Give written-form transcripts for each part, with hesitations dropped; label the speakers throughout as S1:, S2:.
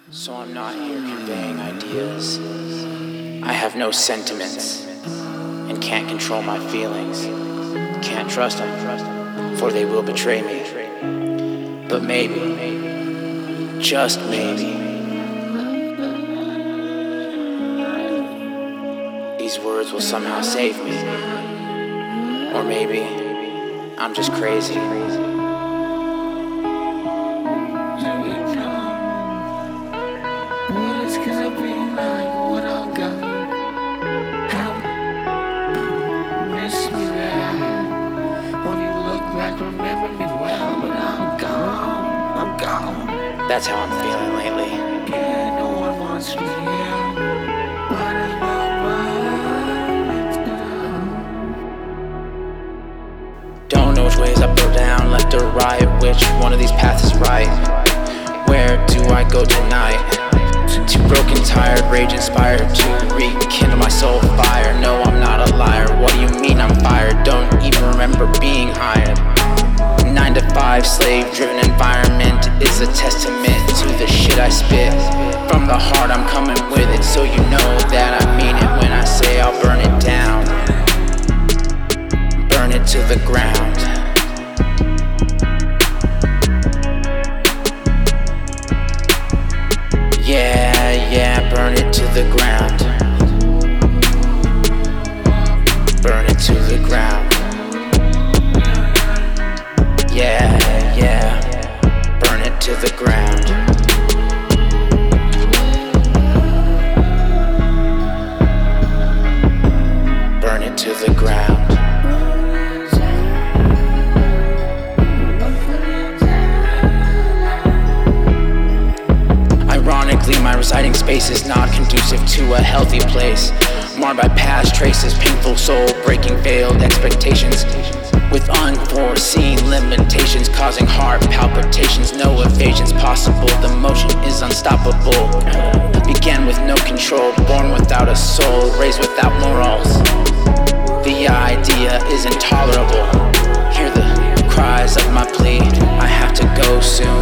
S1: So I'm not here conveying ideas. I have no sentiments and can't control my feelings. Can't trust them, for they will betray me. But maybe, just maybe, these words will somehow save me. Or maybe I'm just crazy.
S2: Remember me well, but I'm gone.
S1: That's how I'm feeling lately.
S2: Yeah, no one wants me here. What is my mind?
S1: Don't know which way's up or down, left or right. Which one of these paths is right? Where do I go tonight? Too broken, tired, rage inspired to rekindle my soul fire. No, I'm not a liar. What do you mean I'm fired? Don't even remember being hired. 9 to 5 slave-driven environment is a testament to the shit I spit. From the heart I'm coming with it, so you know that I mean it when I say I'll burn it down. Burn it to the ground. Yeah, burn it to the ground. Burn it to the ground. Yeah, burn it to the ground. Burn it to the ground. Ironically, my residing space is not conducive to a healthy place. Marred by past traces, painful soul-breaking failed expectations, with unforeseen limitations causing heart palpitations. No evasions possible, the motion is unstoppable. Began with no control, born without a soul, raised without morals. The idea is intolerable. Hear the cries of my plea, I have to go soon.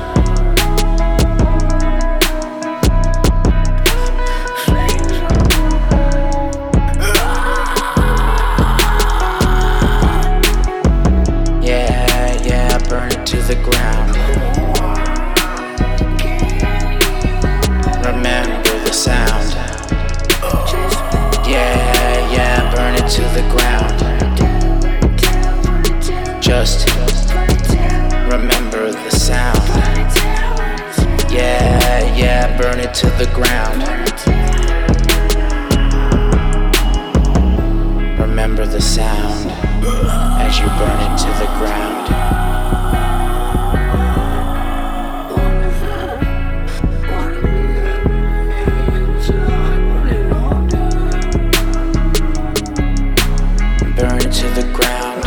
S1: Burn it to the ground. Remember the sound. Yeah, burn it to the ground. Just remember the sound. Yeah, burn it to the ground. Remember the sound as you burn it to the ground. Burn it to the ground.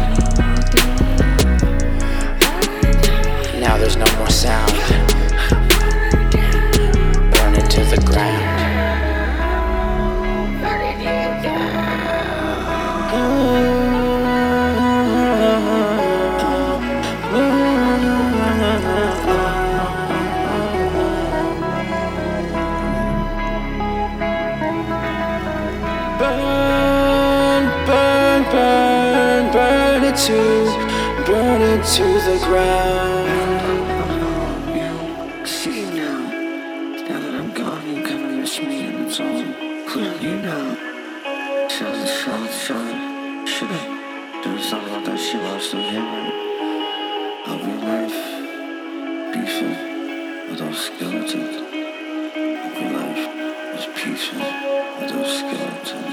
S1: Now there's no more sound. Burn it to the ground. Burn it to the ground.
S2: See now that I'm gone, you come and miss me, and it's all clear. You know, should I do something about that shit while I'm still here? Hope your life be filled with those skeletons. Hope your life is peaceful with those skeletons.